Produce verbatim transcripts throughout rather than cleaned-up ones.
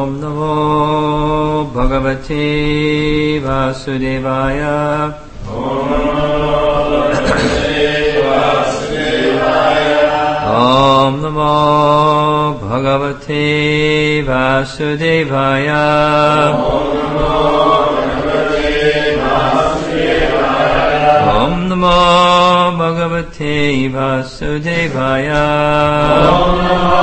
Om Namo Bhagavate Vasudevaya. Om Namo Bhagavate Vasudevaya. Om Namo Bhagavate Vasudevaya. Om Namo Bhagavate Vasudevaya. Om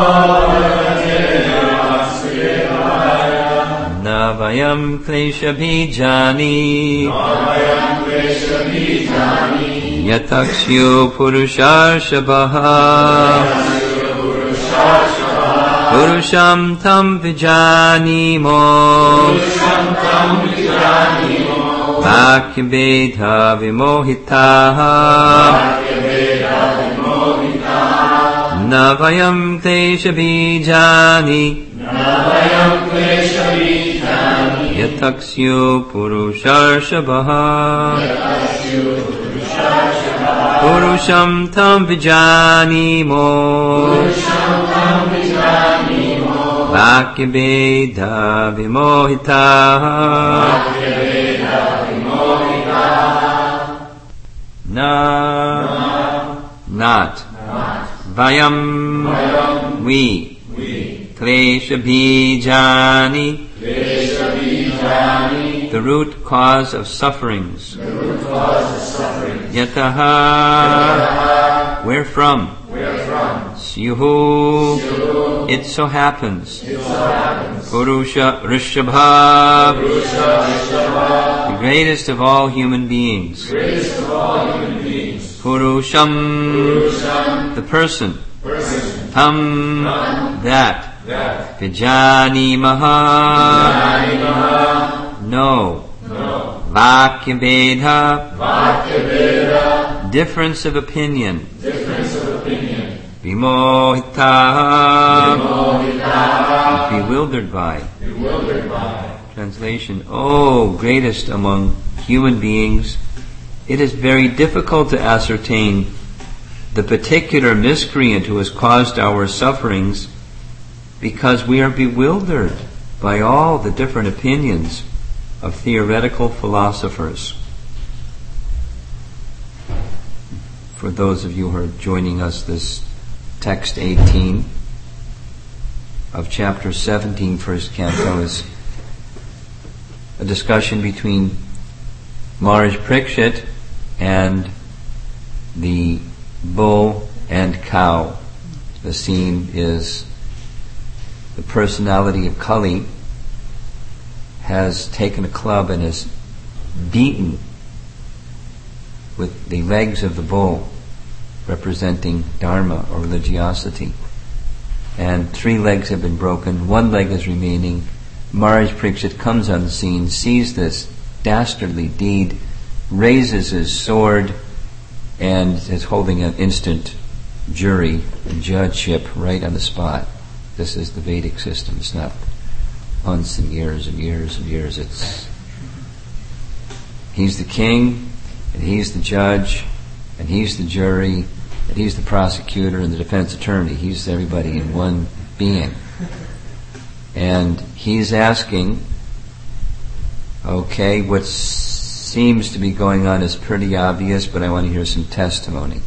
Navayam Klesha Bijani Yatakshu Purusharshabha Purusham Tam Vijanimo Vakyabedha Vimohitaha Navayam Klesha Bijani Yataksyu Purusharshabha Purusham Tam Vijanimo Vakyabedha Vimohitaha Na Not Vayam We Klesha Bijani, the root cause of sufferings. Yataha, where from? Syuhu, it so happens. Purusha Rishabha, the greatest of all human beings. Purusham, the person. Tam, that. Vijani Maha, no. Vakyabedha, difference of opinion. Vimohita, bewildered by. Translation: O greatest among human beings, it is very difficult to ascertain the particular miscreant who has caused our sufferings, because we are bewildered by all the different opinions of theoretical philosophers. For those of you who are joining us, this text eighteen of chapter seventeen, first canto, is a discussion between Maharaj Parikshit and the bull and cow. The scene is the personality of Kali has taken a club and has beaten with the legs of the bull, representing Dharma or religiosity. And three legs have been broken, one leg is remaining. Maharaj Parikshit comes on the scene, sees this dastardly deed, raises his sword, and is holding an instant jury and judgeship right on the spot. This is the Vedic system. It's not months and years and years and years. It's he's the king, and he's the judge, and he's the jury, and he's the prosecutor and the defense attorney. He's everybody in one being. And he's asking, okay, what seems to be going on is pretty obvious, but I want to hear some testimony.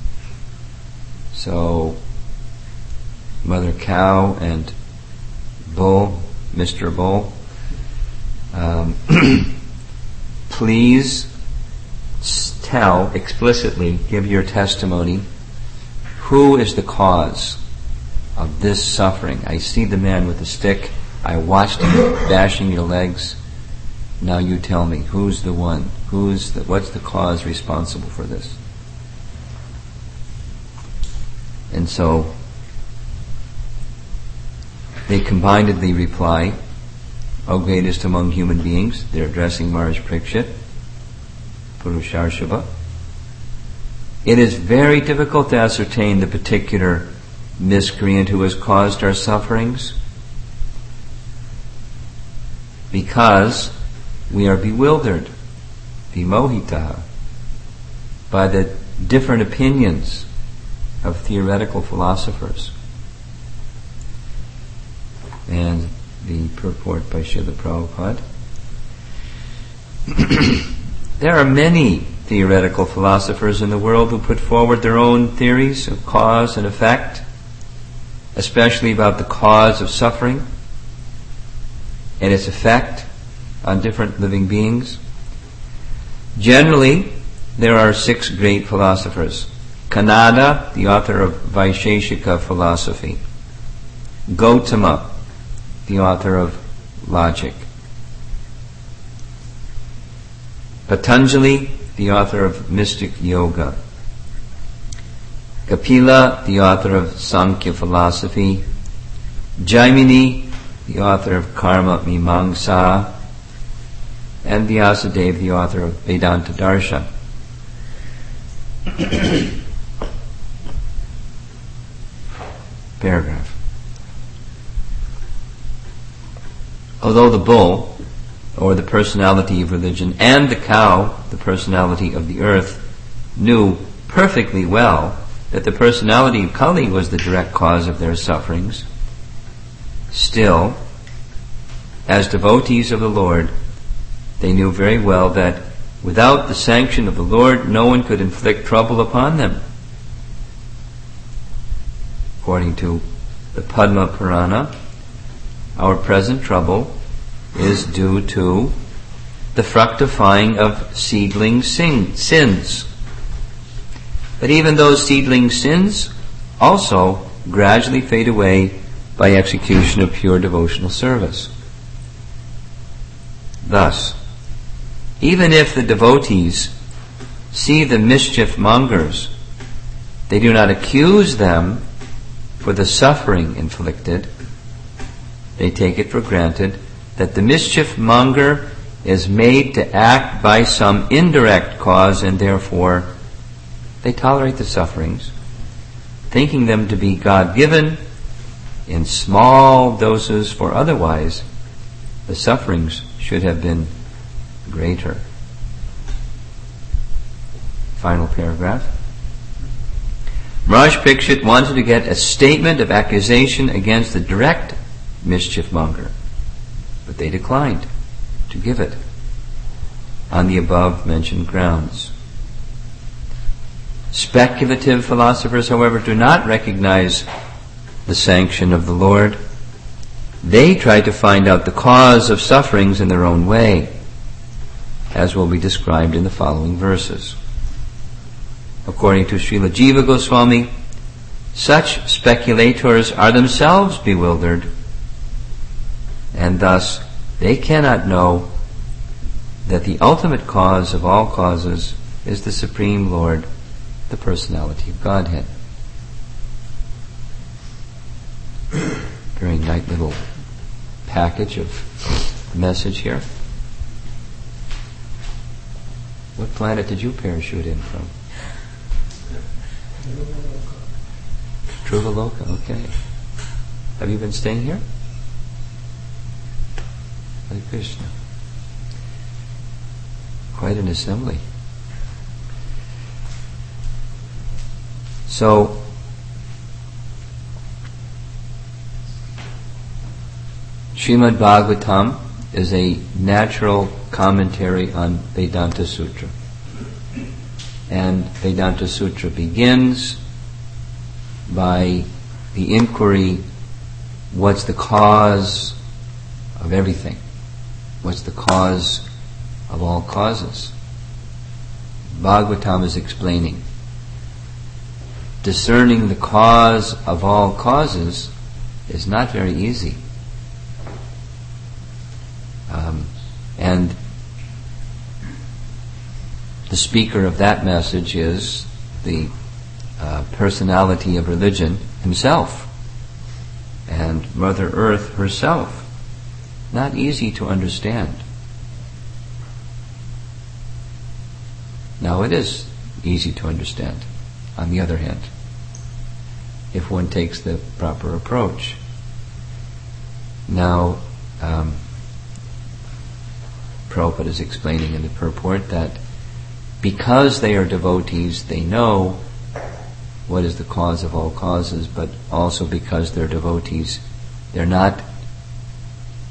So Mother Cow and Bull, Mister Bull, um, please tell explicitly, give your testimony, who is the cause of this suffering? I see the man with the stick. I watched him bashing your legs. Now you tell me, who's the one? Who's the, what's the cause responsible for this? And so they combinedly reply, O greatest among human beings. They're addressing Maharaj Parikshit, Purusharshabha. It is very difficult to ascertain the particular miscreant who has caused our sufferings, because we are bewildered, vimohita, by the different opinions of theoretical philosophers. And the purport by Srila Prabhupada. There are many theoretical philosophers in the world who put forward their own theories of cause and effect, especially about the cause of suffering and its effect on different living beings. Generally, there are six great philosophers. Kanada, the author of Vaisheshika philosophy. Gautama, the author of logic. Patanjali, the author of mystic yoga. Kapila, the author of Sankhya philosophy. Jaimini, the author of Karma Mimamsa. And Vyasadeva, the author of Vedanta Darshan. Paragraph. Although the bull, or the personality of religion, and the cow, the personality of the earth, knew perfectly well that the personality of Kali was the direct cause of their sufferings, still, as devotees of the Lord, they knew very well that without the sanction of the Lord, no one could inflict trouble upon them. According to the Padma Purana, our present trouble is due to the fructifying of seedling sin, sins. But even those seedling sins also gradually fade away by execution of pure devotional service. Thus, even if the devotees see the mischief mongers, they do not accuse them for the suffering inflicted. They take it for granted that the mischief monger is made to act by some indirect cause, and therefore they tolerate the sufferings, thinking them to be God-given in small doses, for otherwise the sufferings should have been greater. Final paragraph. Maharaj Parikshit wanted to get a statement of accusation against the direct mischief monger, but they declined to give it on the above mentioned grounds. Speculative philosophers, however, do not recognize the sanction of the Lord. They try to find out the cause of sufferings in their own way, as will be described in the following verses. According to Srila Jiva Goswami, such speculators are themselves bewildered, and thus they cannot know that the ultimate cause of all causes is the Supreme Lord, the personality of Godhead. Very nice little package of message here. What planet did you parachute in from? Dhruvaloka, okay. Have you been staying here? Hare Krishna. Quite an assembly. So, Srimad Bhagavatam is a natural commentary on Vedanta Sutra. And Vedanta Sutra begins by the inquiry, what's the cause of everything? What's the cause of all causes? Bhagavatam is explaining. Discerning the cause of all causes is not very easy. Um, and the speaker of that message is the uh, personality of religion himself, and Mother Earth herself. Not easy to understand. Now it is easy to understand, on the other hand, if one takes the proper approach. Now, um, Prabhupada is explaining in the purport that because they are devotees, they know what is the cause of all causes, but also because they're devotees, they're not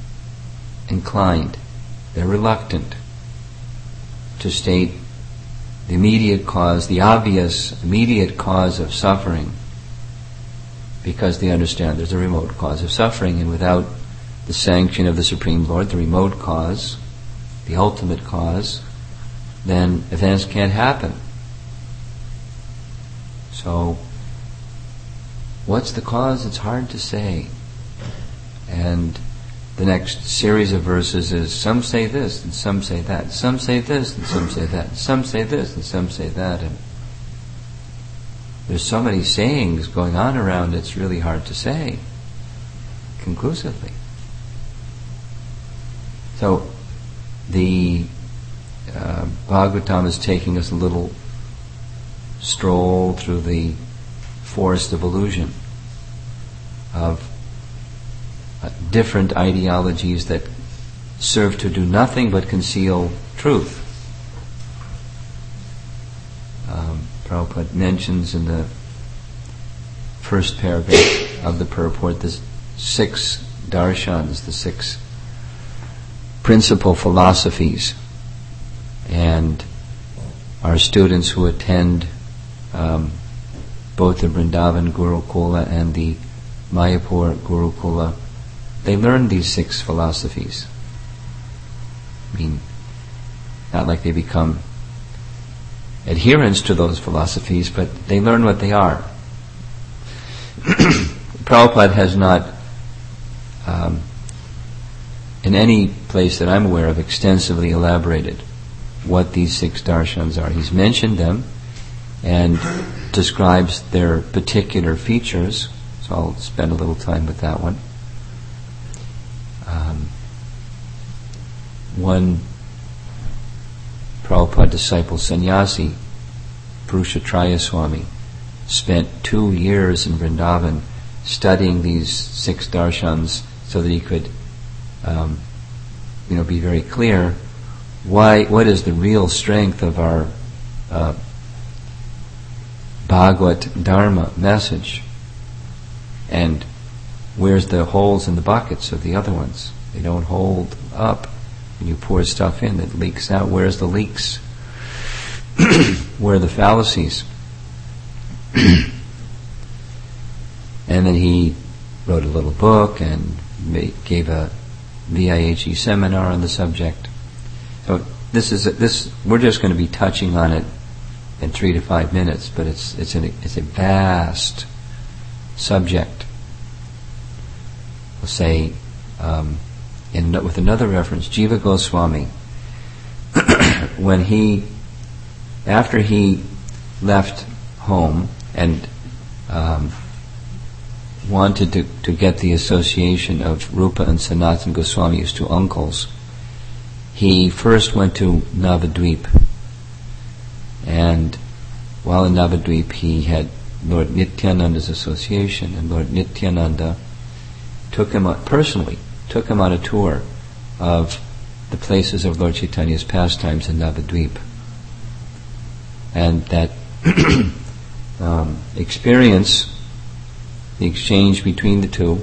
inclined, they're reluctant to state the immediate cause, the obvious immediate cause of suffering, because they understand there's a remote cause of suffering, and without the sanction of the Supreme Lord, the remote cause, the ultimate cause, then events can't happen. So, what's the cause? It's hard to say. And the next series of verses is, some say this and some say that, some say this and some say that, some say this and some say that, and there's so many sayings going on around, it's really hard to say conclusively. So the uh, Bhagavatam is taking us a little stroll through the forest of illusion, of uh, different ideologies that serve to do nothing but conceal truth. Um, Prabhupada mentions in the first paragraph of the purport the six darshans, the six principal philosophies, and our students who attend um, both the Vrindavan Gurukula and the Mayapur Gurukula, they learn these six philosophies. I mean, not like they become adherents to those philosophies, but they learn what they are. Prabhupada has not, um, in any place that I'm aware of, extensively elaborated what these six darshans are. He's mentioned them and describes their particular features, so I'll spend a little time with that one. Um, one Prabhupada disciple, sannyasi, Purushatraya Swami, spent two years in Vrindavan studying these six darshans so that he could um, you know, be very clear why, what is the real strength of our uh, Bhagavad Dharma message, and where's the holes in the buckets of the other ones. They don't hold up. When you pour stuff in, it leaks out. Where's the leaks? Where are the fallacies? And then he wrote a little book and made, gave a V I H E seminar on the subject. So this is a, this. We're just going to be touching on it in three to five minutes, but it's it's an, it's a vast subject. We'll say, um, in, with another reference, Jiva Goswami, when he, after he left home and um, wanted to, to get the association of Rupa and Sanatana Goswami, his two uncles, he first went to Navadvip. And while in Navadvip, he had Lord Nityananda's association, and Lord Nityananda took him on, personally took him on a tour of the places of Lord Chaitanya's pastimes in Navadvip. And that um, experience, the exchange between the two,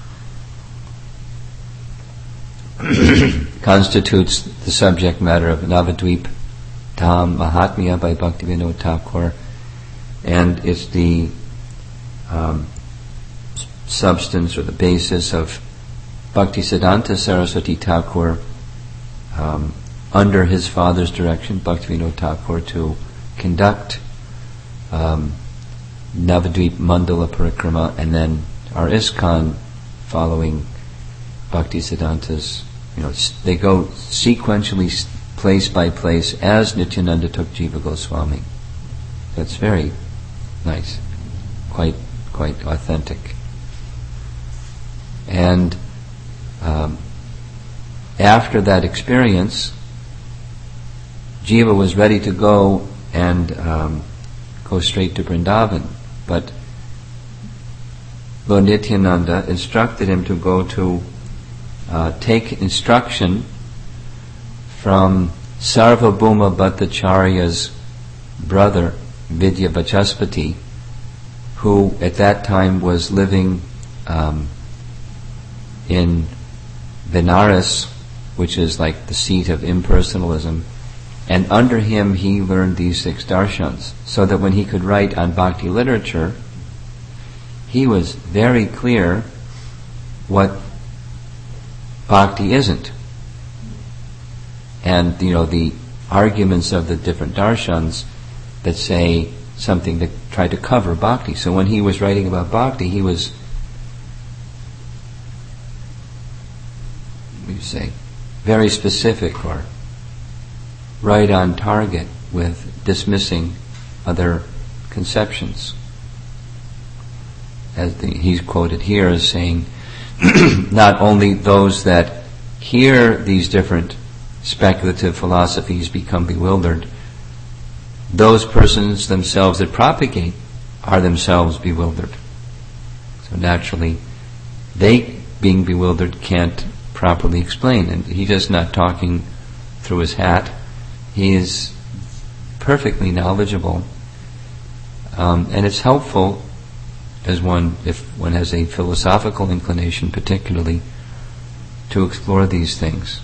constitutes the subject matter of Navadvip Dham Mahatmya by Bhaktivinoda Thakur, and it's the um, substance or the basis of Bhaktisiddhanta Saraswati Thakur, um, under his father's direction, Bhaktivinoda Thakur, to conduct um, Navadvip Mandala Parikrama, and then our ISKCON following Bhaktisiddhanta's, you know, they go sequentially place by place as Nityananda took Jiva Goswami. That's very nice, quite quite authentic. And um, after that experience, Jiva was ready to go and um, go straight to Vrindavan, but Lord Nityananda instructed him to go to uh, take instruction from Sarvabhauma Bhattacharya's brother, Vidya Vachaspati, who at that time was living um, in Benares which is like the seat of impersonalism. And under him he learned these six darshans, so that when he could write on bhakti literature, he was very clear what bhakti isn't. And, you know, the arguments of the different darshans that say something that try to cover bhakti. So when he was writing about bhakti, he was, what do you say, very specific or right on target with dismissing other conceptions. As the, he's quoted here as saying, not only those that hear these different speculative philosophies become bewildered, those persons themselves that propagate are themselves bewildered. So naturally, they, being bewildered, can't properly explain. And he's just not talking through his hat. He is perfectly knowledgeable. Um, and it's helpful as one, if one has a philosophical inclination particularly, to explore these things.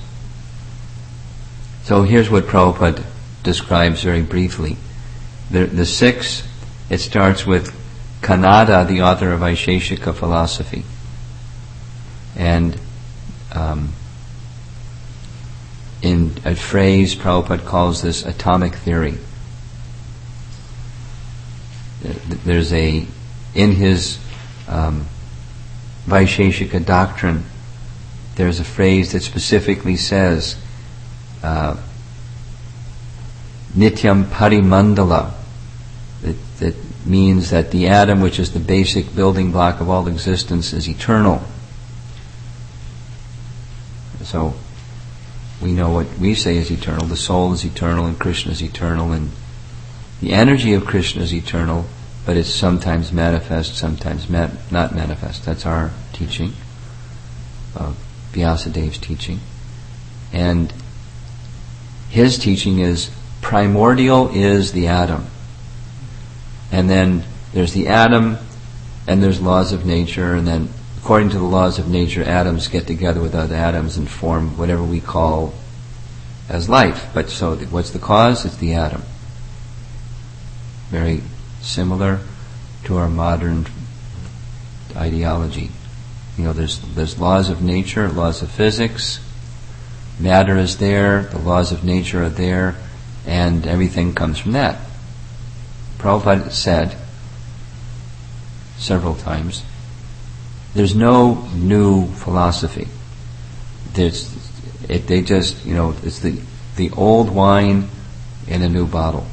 So here's what Prabhupada describes very briefly. The, the six, it starts with Kanada, the author of Vaisheshika philosophy. And um, in a phrase, Prabhupada calls this atomic theory. There's a, in his um, Vaisheshika doctrine, there's a phrase that specifically says, uh, Nityam Parimandala, that, that means that the atom, which is the basic building block of all existence, is eternal. So we know what we say is eternal. The soul is eternal and Krishna is eternal, and the energy of Krishna is eternal, but it's sometimes manifest, sometimes ma- not manifest. That's our teaching, uh, Vyasadev's teaching. And his teaching is primordial is the atom. And then there's the atom, and there's laws of nature, and then according to the laws of nature, atoms get together with other atoms and form whatever we call as life. But so what's the cause? It's the atom. Very similar to our modern ideology. You know, there's there's laws of nature, laws of physics. Matter is there, the laws of nature are there, and everything comes from that. Prabhupada said several times, there's no new philosophy. There's, it, they just, you know, it's the, the old wine in a new bottle.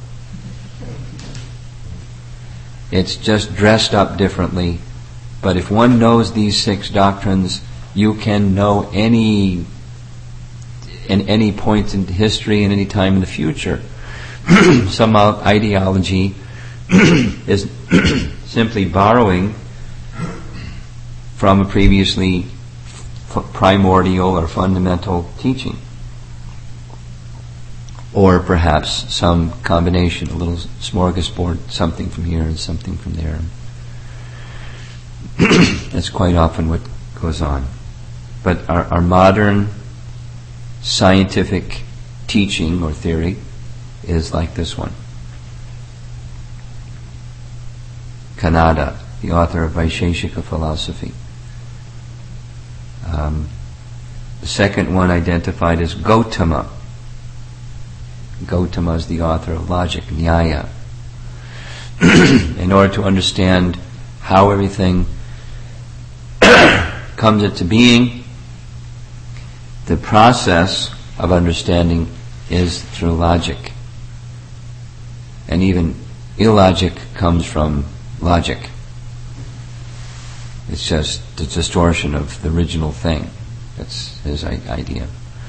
It's just dressed up differently, but if one knows these six doctrines, you can know any, in any point in history and any time in the future. Some ideology is simply borrowing from a previously f- primordial or fundamental teaching. Or perhaps some combination, a little smorgasbord, something from here and something from there. That's quite often what goes on. But our, our modern scientific teaching or theory is like this one. Kanada, the author of Vaisheshika philosophy. Um, the second one identified as Gautama. Gautama is the author of logic, Nyaya. In order to understand how everything comes into being, the process of understanding is through logic. And even illogic comes from logic. It's just the distortion of the original thing. That's his idea.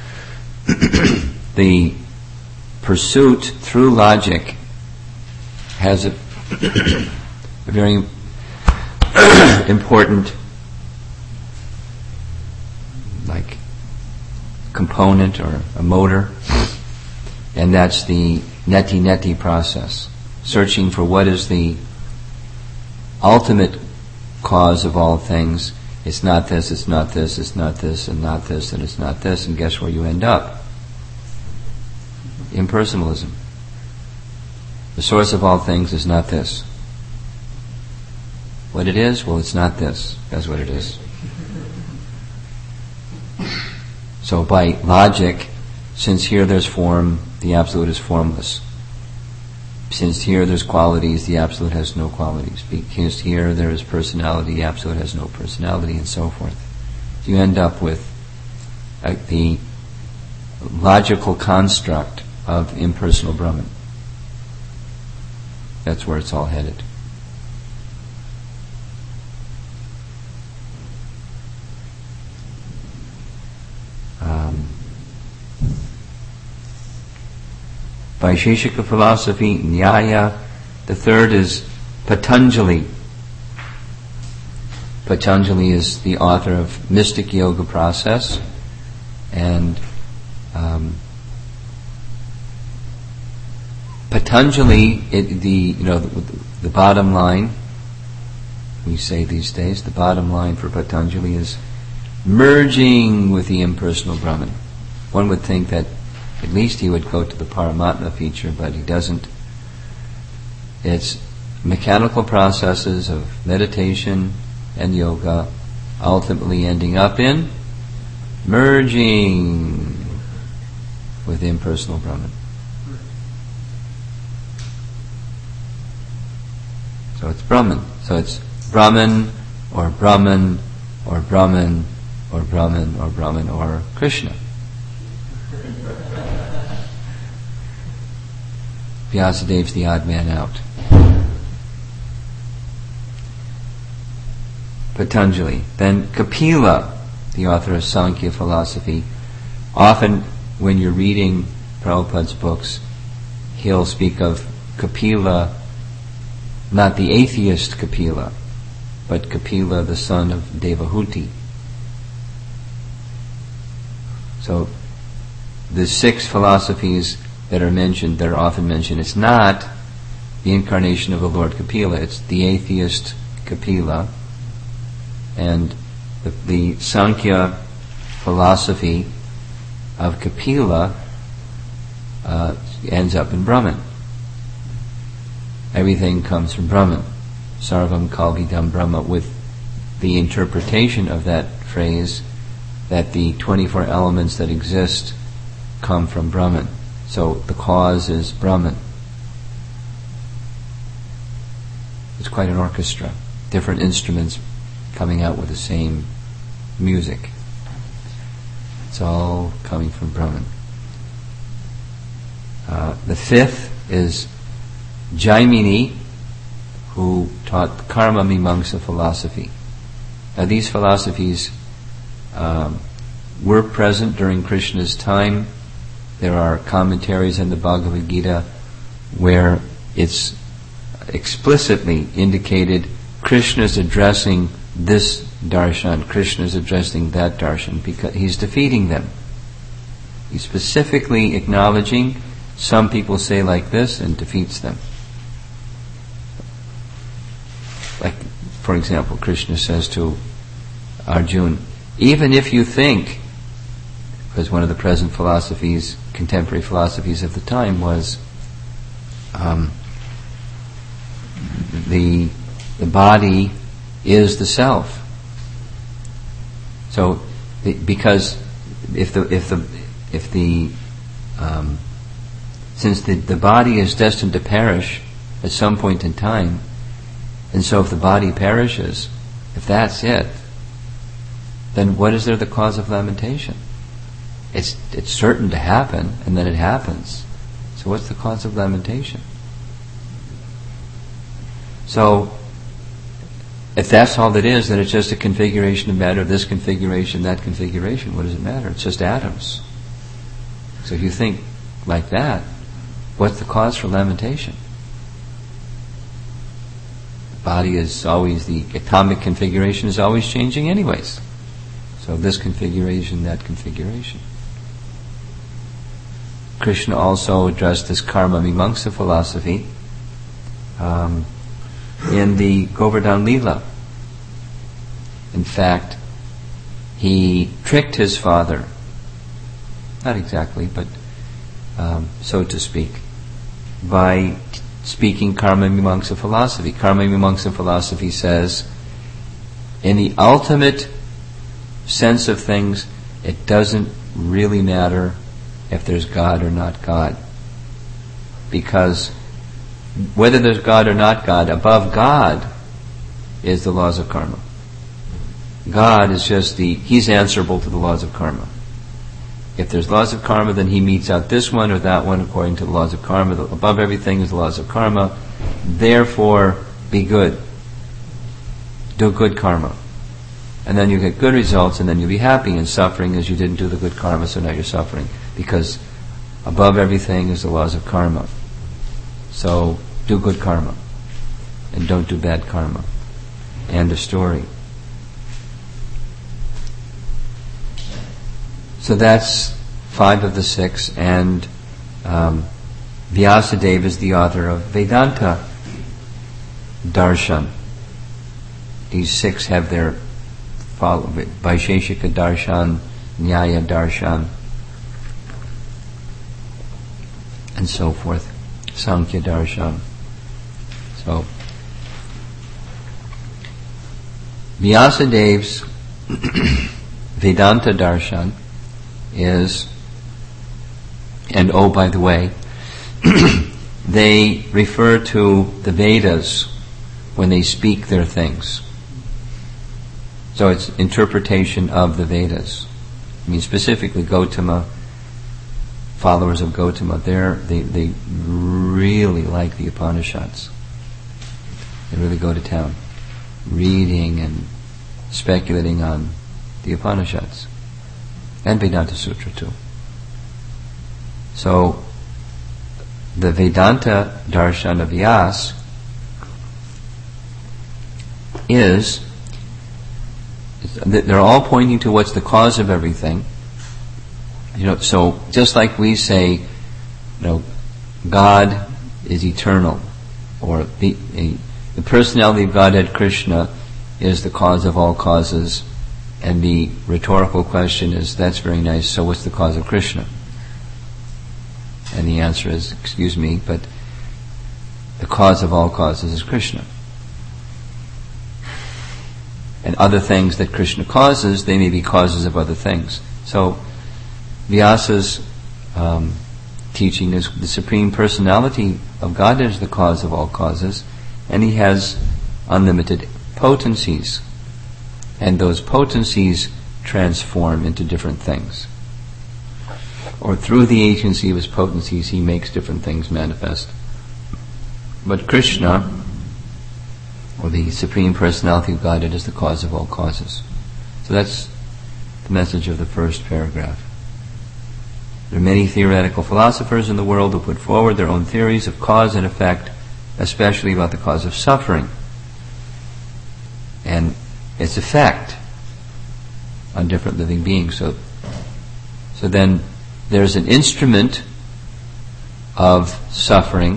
The pursuit through logic has a, a very important like component or a motor, and that's the neti neti process, searching for what is the ultimate cause of all things it's not this, it's not this, it's not this, and not this, and it's not this, and guess where you end up? Impersonalism. The source of all things is not this. What it is? Well, it's not this. That's what it is. So by logic, since here there's form, the Absolute is formless. Since here there's qualities, the Absolute has no qualities. Because here there is personality, the Absolute has no personality, and so forth. You end up with uh, the logical construct of impersonal Brahman. That's where it's all headed. Um, Vaisheshika philosophy, Nyaya. The third is Patanjali. Patanjali is the author of Mystic Yoga Process, and um, Patanjali, it, the you know the, the bottom line, we say these days, the bottom line for Patanjali is merging with the impersonal Brahman. One would think that at least he would go to the Paramatma feature, but he doesn't. It's mechanical processes of meditation and yoga, ultimately ending up in merging with the impersonal Brahman. So it's Brahman. So it's Brahman, or Brahman, or Brahman, or Brahman, or Brahman, or Krishna. Vyasadev's the odd man out. Patanjali. Then Kapila, the author of Sankhya philosophy. Often when you're reading Prabhupada's books, he'll speak of Kapila, not the atheist Kapila, but Kapila, the son of Devahuti. So the six philosophies that are mentioned, that are often mentioned, it's not the incarnation of the Lord Kapila, it's the atheist Kapila. And the, the Sankhya philosophy of Kapila uh, ends up in Brahman. Everything comes from Brahman. Sarvam Kalvidam Brahma, with the interpretation of that phrase that the twenty-four elements that exist come from Brahman. So the cause is Brahman. It's quite an orchestra. Different instruments coming out with the same music. It's all coming from Brahman. Uh, the fifth is Jaimini, who taught Karma Mimamsa philosophy. Now these philosophies um, were present during Krishna's time. There are commentaries in the Bhagavad Gita where it's explicitly indicated Krishna is addressing this darshan, Krishna is addressing that darshan, because he's defeating them. He's specifically acknowledging some people say like this and defeats them. Like, for example, Krishna says to Arjuna, even if you think, because one of the present philosophies, contemporary philosophies of the time was um, the the body is the self. So, the, because if the if the if the um, since the the body is destined to perish at some point in time, and so if the body perishes, if that's it, then what is there the cause of lamentation? It's it's certain to happen, and then it happens. So what's the cause of lamentation? So if that's all it is, then it's just a configuration of matter, this configuration, that configuration. What does it matter? It's just atoms. So if you think like that, what's the cause for lamentation? The body is always, the atomic configuration is always changing anyways. So this configuration, that configuration. Krishna also addressed this Karma Mimamsa philosophy um, in the Govardhan Leela. In fact, he tricked his father. Not exactly, but um, so to speak, by t- speaking Karma Mimamsa philosophy. Karma Mimamsa philosophy says, in the ultimate sense of things, it doesn't really matter if there's God or not God. Because whether there's God or not God, above God is the laws of karma. God is just the, he's answerable to the laws of karma. If there's laws of karma, then he meets out this one or that one according to the laws of karma. The, above everything is the laws of karma. Therefore, be good. Do good karma. And then you get good results, and then you'll be happy. And suffering is you didn't do the good karma, so now you're suffering. Because above everything is the laws of karma. So, do good karma. And don't do bad karma. End of story. So that's five of the six, and um, Vyasadeva is the author of Vedanta Darshan. These six have their follow Vaisheshika Darshan, Nyaya Darshan, and so forth. Sankhya Darshan. So Vyasadev's Vedanta Darshan is, and oh, by the way, they refer to the Vedas when they speak their things. So it's interpretation of the Vedas. I mean, specifically Gautama, followers of Gautama, they're, they they really like the Upanishads. They really go to town, reading and speculating on the Upanishads. And Vedanta Sutra too. So, the Vedanta Darshan of Vyasa is, they're all pointing to what's the cause of everything. You know, so just like we say, you know, God is eternal, or the, a, the personality of Godhead Krishna is the cause of all causes. And the rhetorical question is, that's very nice, so what's the cause of Krishna? And the answer is, excuse me, but the cause of all causes is Krishna. And other things that Krishna causes, they may be causes of other things. So, Vyasa's um, teaching is the Supreme Personality of God is the cause of all causes, and he has unlimited potencies. And those potencies transform into different things. Or through the agency of his potencies, he makes different things manifest. But Krishna, or the Supreme Personality of Godhead, is the cause of all causes. So that's the message of the first paragraph. There are many theoretical philosophers in the world who put forward their own theories of cause and effect, especially about the cause of suffering and its effect on different living beings. So, so then there's an instrument of suffering.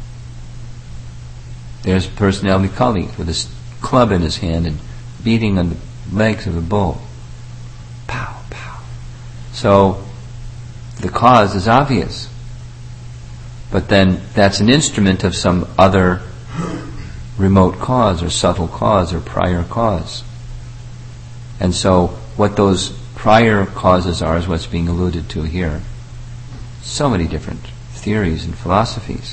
There's personality Kali with a club in his hand and beating on the legs of a bull. Pow, pow. So the cause is obvious. But then that's an instrument of some other remote cause or subtle cause or prior cause. And so what those prior causes are is what's being alluded to here. So many different theories and philosophies.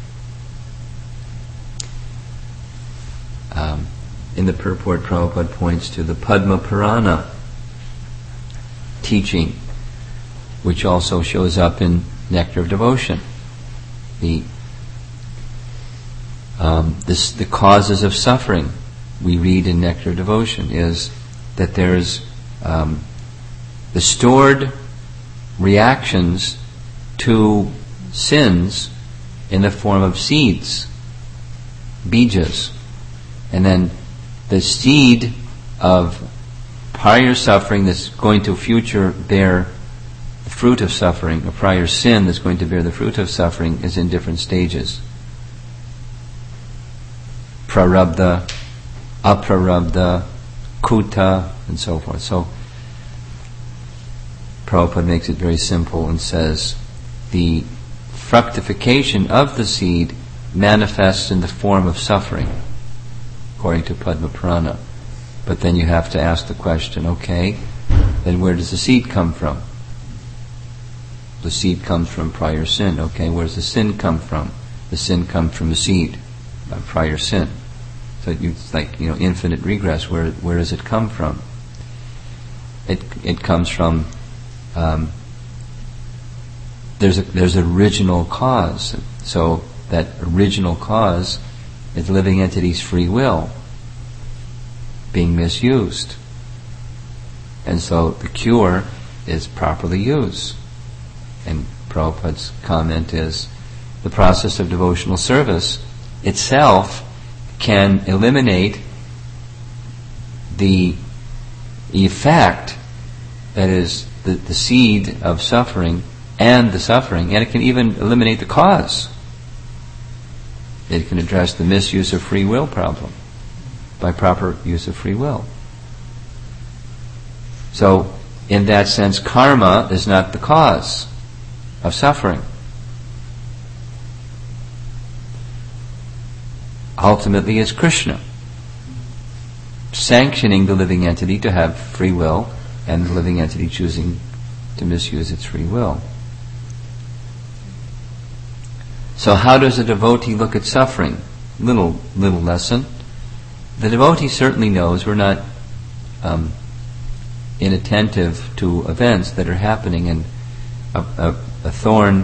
Um, in the purport, Prabhupada points to the Padma Purana teaching, which also shows up in Nectar of Devotion. The Um, this, the causes of suffering we read in Nectar of Devotion is that there's um, the stored reactions to sins in the form of seeds, bijas, and then the seed of prior suffering that's going to future bear the fruit of suffering, a prior sin that's going to bear the fruit of suffering, is in different stages. Prarabdha, aprarabdha, kuta, and so forth. So Prabhupada makes it very simple and says the fructification of the seed manifests in the form of suffering, according to Padma Purana. But then you have to ask the question, okay, then where does the seed come from? The seed comes from prior sin. Okay, where does the sin come from? The sin comes from the seed, uh, prior sin. So you, it's like, you know, infinite regress. Where where does it come from? It it comes from um, there's a there's an original cause. So that original cause is living entity's free will being misused. And so the cure is properly used. And Prabhupada's comment is, the process of devotional service itself can eliminate the effect, that is, the, the seed of suffering and the suffering, and it can even eliminate the cause. It can address the misuse of free will problem by proper use of free will. So, in that sense, karma is not the cause of suffering. Ultimately, it's Krishna sanctioning the living entity to have free will, and the living entity choosing to misuse its free will. So how does a devotee look at suffering? Little little lesson. The devotee certainly knows we're not um, inattentive to events that are happening, and a, a, a thorn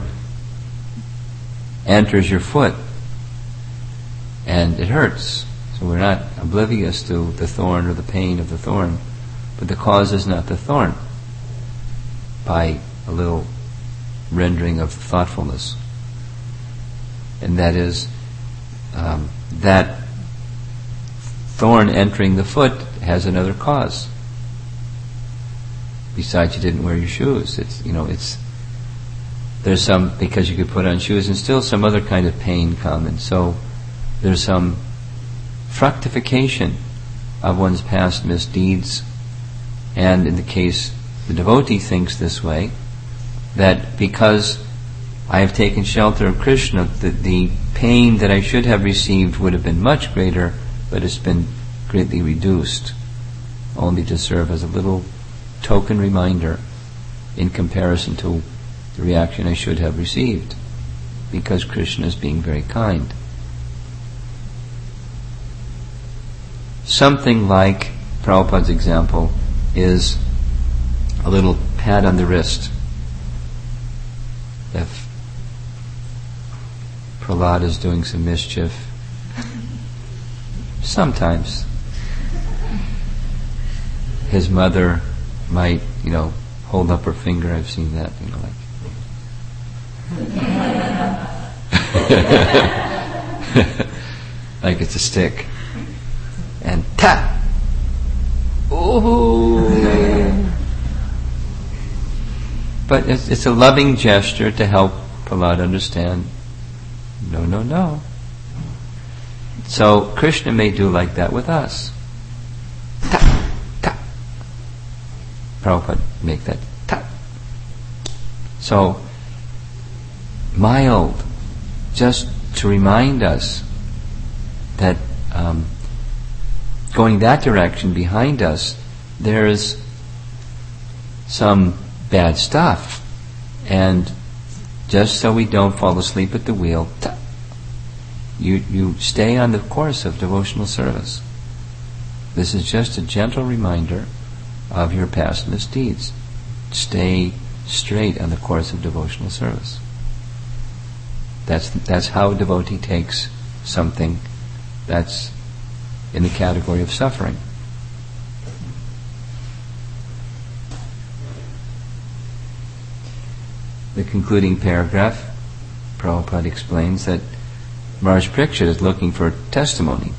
enters your foot and it hurts. So we're not oblivious to the thorn or the pain of the thorn, but the cause is not the thorn, by a little rendering of thoughtfulness. And that is um, that thorn entering the foot has another cause. Besides, you didn't wear your shoes. It's, you know, it's there's some, because you could put on shoes and still some other kind of pain come, and so there's some fructification of one's past misdeeds. And in the case, the devotee thinks this way, that because I have taken shelter of Krishna, the, the pain that I should have received would have been much greater, but it's been greatly reduced, only to serve as a little token reminder in comparison to the reaction I should have received, because Krishna is being very kind. Something like Prabhupada's example is a little pat on the wrist. If Prahlad is doing some mischief, sometimes his mother might, you know, hold up her finger. I've seen that, you know, like like it's a stick, and tap. Ooh. But it's, it's a loving gesture to help Prahlad understand. No, no, no. So Krishna may do like that with us. Tap, tap. Prabhupada make that tap. So mild, just to remind us that um, going that direction behind us, there's some bad stuff, and just so we don't fall asleep at the wheel, tap, you you stay on the course of devotional service. This is just a gentle reminder of your past misdeeds. Stay straight on the course of devotional service. That's that's how a devotee takes something that's in the category of suffering. The concluding paragraph, Prabhupada explains that Maharaj Parikshit is looking for testimony.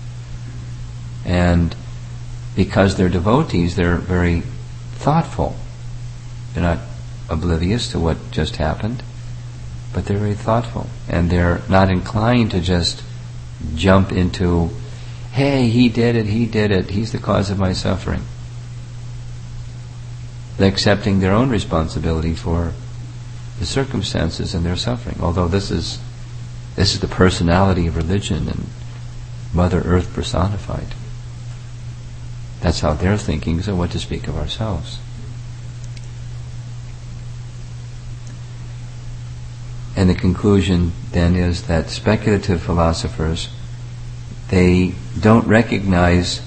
And because they're devotees, they're very thoughtful. They're not oblivious to what just happened, but they're very thoughtful. And they're not inclined to just jump into, hey, he did it, he did it, he's the cause of my suffering. They're accepting their own responsibility for the circumstances and their suffering. Although this is this is the personality of religion and Mother Earth personified. That's how they're thinking, so what to speak of ourselves? And the conclusion then is that speculative philosophers, they don't recognize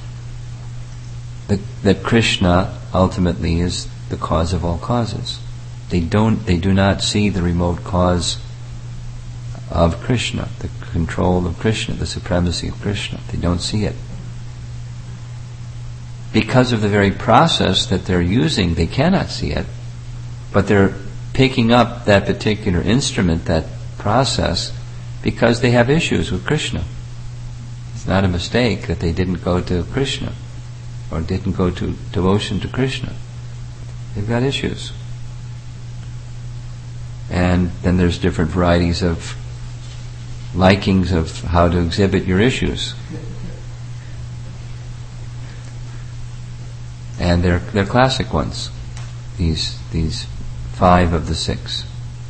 that, that Krishna ultimately is the cause of all causes. They don't. They do not see the remote cause of Krishna, the control of Krishna, the supremacy of Krishna. They don't see it. Because of the very process that they're using, they cannot see it, but they're picking up that particular instrument, that process, because they have issues with Krishna. It's not a mistake that they didn't go to Krishna or didn't go to devotion to Krishna. They've got issues. And then there's different varieties of likings of how to exhibit your issues. And they're they're classic ones. These these five of the six.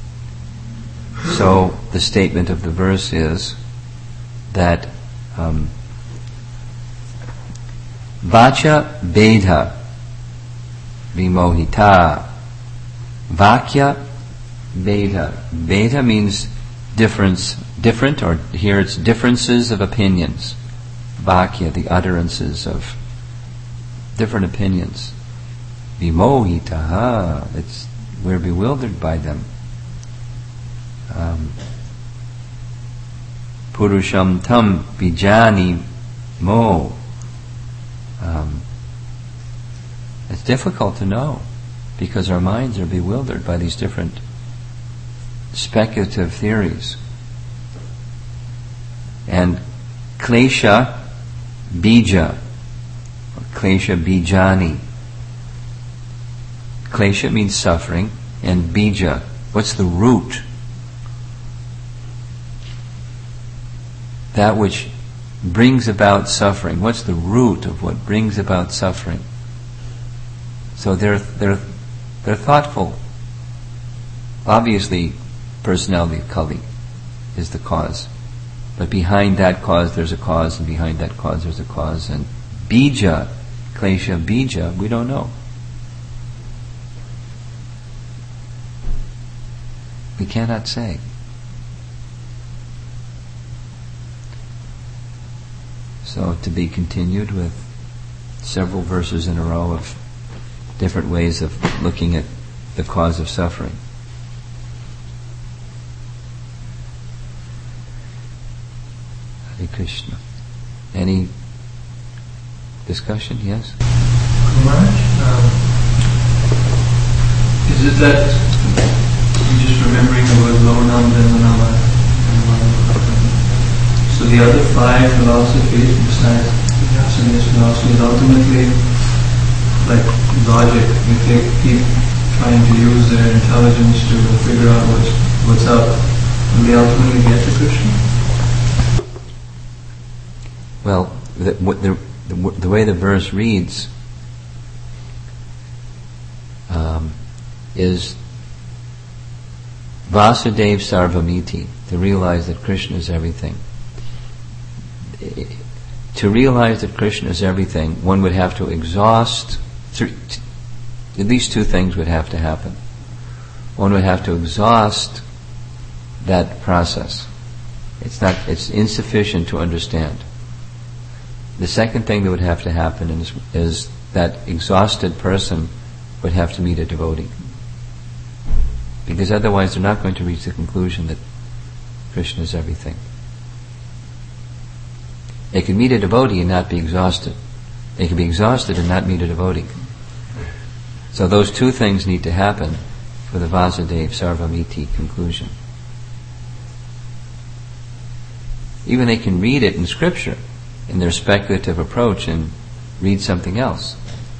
So the statement of the verse is that um, Vacha Bedha Vimohita. Vakya Bedha. Bedha means difference, different, or here it's differences of opinions. Vakya, the utterances of different opinions. Vimohita, it's we're bewildered by them. Um, Purusham tam vijani mo. Um, it's difficult to know because our minds are bewildered by these different speculative theories. And klesha bija, or klesha bijani. Klesha means suffering, and bija, what's the root? That which brings about suffering. What's the root of what brings about suffering? So they're they're they're thoughtful. Obviously, personality of Kali is the cause, but behind that cause there's a cause, and behind that cause there's a cause, and bija, klesha bija, we don't know. We cannot say. So to be continued with several verses in a row of different ways of looking at the cause of suffering. Hare Krishna. Any discussion? Yes? Maharaj, um, is it that you're just remembering the word Lonam Dharmanama? So the other five philosophies besides Yasana's philosophy is ultimately like logic. You take, keep trying to use their intelligence to figure out what's what's up, and they ultimately get to Krishna. Well, the, the, the, the way the verse reads um, is Vasudev Sarvamiti, to realize that Krishna is everything. To realize that Krishna is everything, one would have to exhaust, three, at least two things would have to happen. One would have to exhaust that process. It's not, it's insufficient to understand. The second thing that would have to happen is, is that exhausted person would have to meet a devotee. Because otherwise they're not going to reach the conclusion that Krishna is everything. They can meet a devotee and not be exhausted. They can be exhausted and not meet a devotee. So those two things need to happen for the Vasudeva Sarvamiti conclusion. Even they can read it in scripture in their speculative approach and read something else.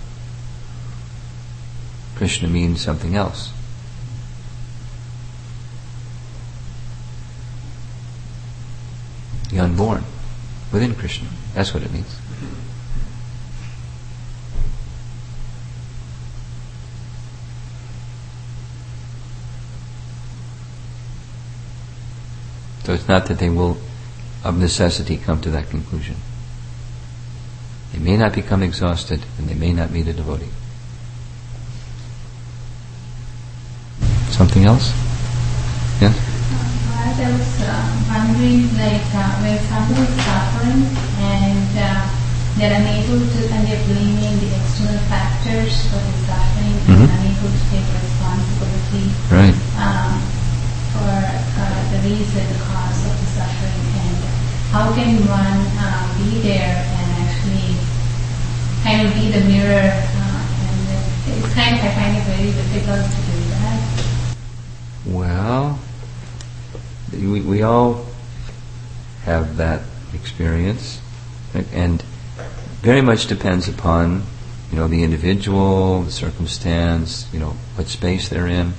Krishna means something else. The unborn. within Krishna. That's what it means. So it's not that they will, of necessity, come to that conclusion. They may not become exhausted, and they may not meet a devotee. Something else? Yes? Uh, I was uh, wondering, like, uh, when someone is suffering and uh, they're unable to, and they're blaming the external factors for the suffering, mm-hmm. and unable to take responsibility right. um, for uh, the reason, the cause of the suffering, and how can one uh, be there and actually kind of be the mirror? Uh, and it's kind of, I find it very difficult to do that. Well, we, we all have that experience, and very much depends upon, you know, the individual, the circumstance, you know, what space they're in.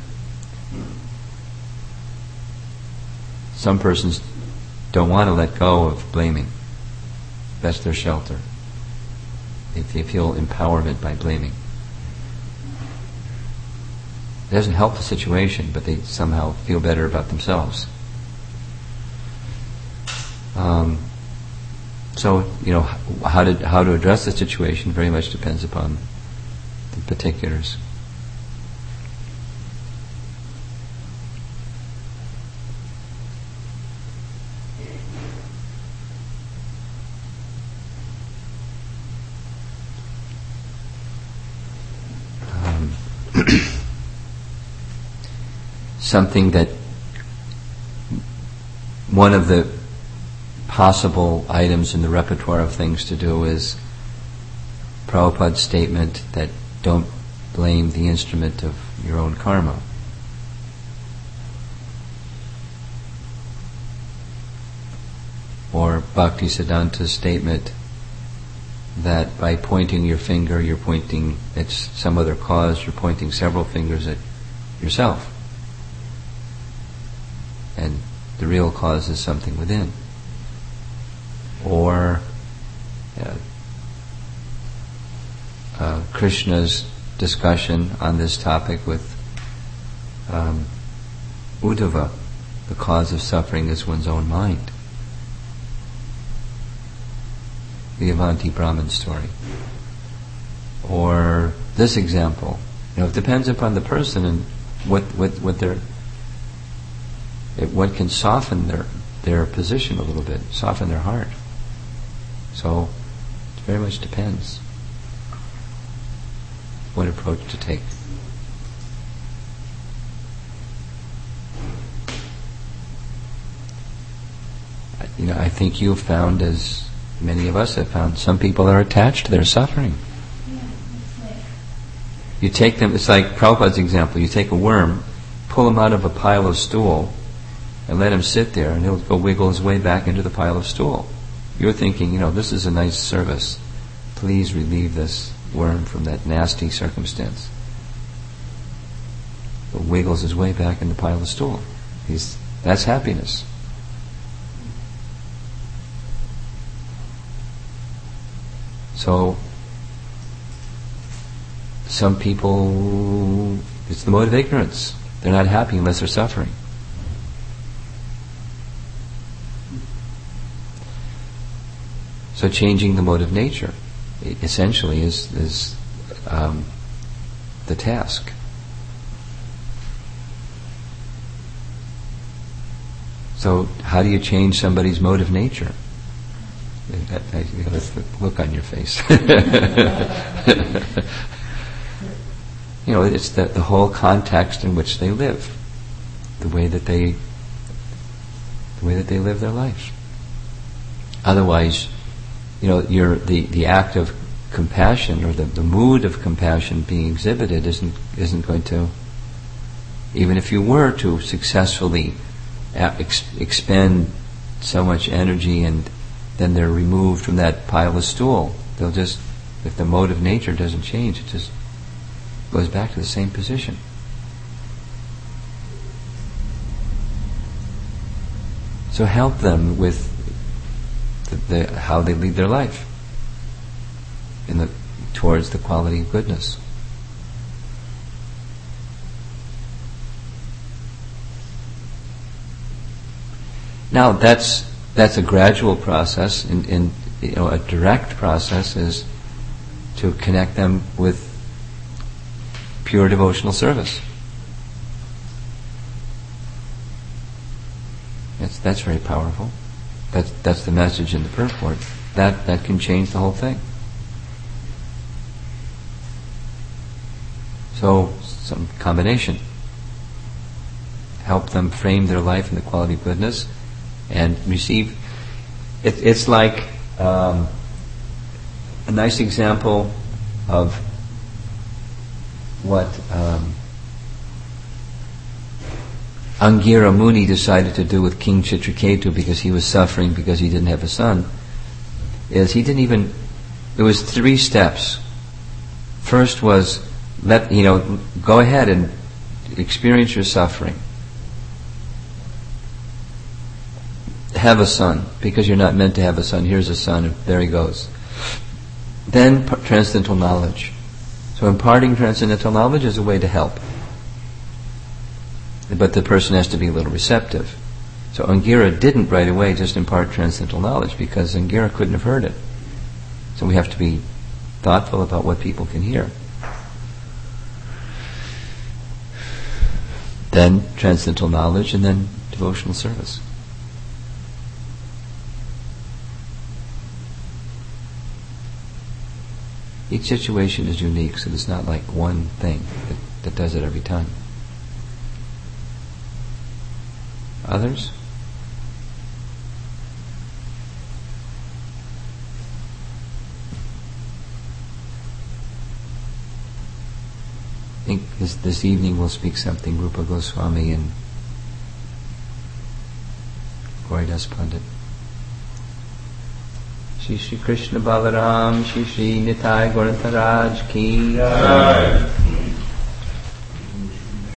Some persons don't want to let go of blaming. That's their shelter. They, they feel empowerment by blaming. It doesn't help the situation, but they somehow feel better about themselves. Um, so, you know, how to how to address the situation very much depends upon the particulars. Um, something that one of the possible items in the repertoire of things to do is Prabhupada's statement that don't blame the instrument of your own karma. Or Bhaktisiddhanta's statement that by pointing your finger, you're pointing at some other cause, you're pointing several fingers at yourself. And the real cause is something within. Or uh, uh, Krishna's discussion on this topic with um, Uddhava, the cause of suffering is one's own mind. The Avanti Brahman story. Or this example. You know, it depends upon the person and what what what their it, what can soften their their position a little bit, soften their heart. So it very much depends what approach to take. You know, I think you've found, as many of us have found, some people are attached to their suffering. You take them, it's like Prabhupada's example, you take a worm, pull him out of a pile of stool, and let him sit there, and he'll go wiggle his way back into the pile of stool. You're thinking, you know, this is a nice service. Please relieve this worm from that nasty circumstance. But wiggles his way back in the pile of stool. He's, that's happiness. So, some people, it's the mode of ignorance. They're not happy unless they're suffering. So changing the mode of nature, essentially, is, is um, the task. So how do you change somebody's mode of nature? That, that, you know, that's the look on your face. You know, it's the, the whole context in which they live, the way that they, the way that they live their life. Otherwise, you know, your the, the act of compassion or the, the mood of compassion being exhibited isn't isn't going to, even if you were to successfully ex- expend so much energy and then they're removed from that pile of stool, they'll just, if the mode of nature doesn't change, it just goes back to the same position. So help them with the, the how they lead their life in the towards the quality of goodness. Now that's that's a gradual process, and, and you know, a direct process is to connect them with pure devotional service. That's that's very powerful. That's that's the message in the purport. That that can change the whole thing. So some combination. Help them frame their life in the quality of goodness, and receive. It, it's like um, a nice example of what um, Angira Muni decided to do with King Chitraketu because he was suffering because he didn't have a son. Is he didn't even. It was three steps. First was let you know go ahead and experience your suffering. Have a son, because you're not meant to have a son. Here's a son, and there he goes. Then p- transcendental knowledge. So imparting transcendental knowledge is a way to help. But the person has to be a little receptive. So Angira didn't right away just impart transcendental knowledge, because Angira couldn't have heard it. So we have to be thoughtful about what people can hear. Then transcendental knowledge, and then devotional service. Each situation is unique, so there's not like one thing that, that does it every time. Others? I think this, this evening we'll speak something Rupa Goswami and Gauridas Pandit. Shri Shri Krishna Balaram, Shri Shri Nitai Gaurantharaj Ki Jai.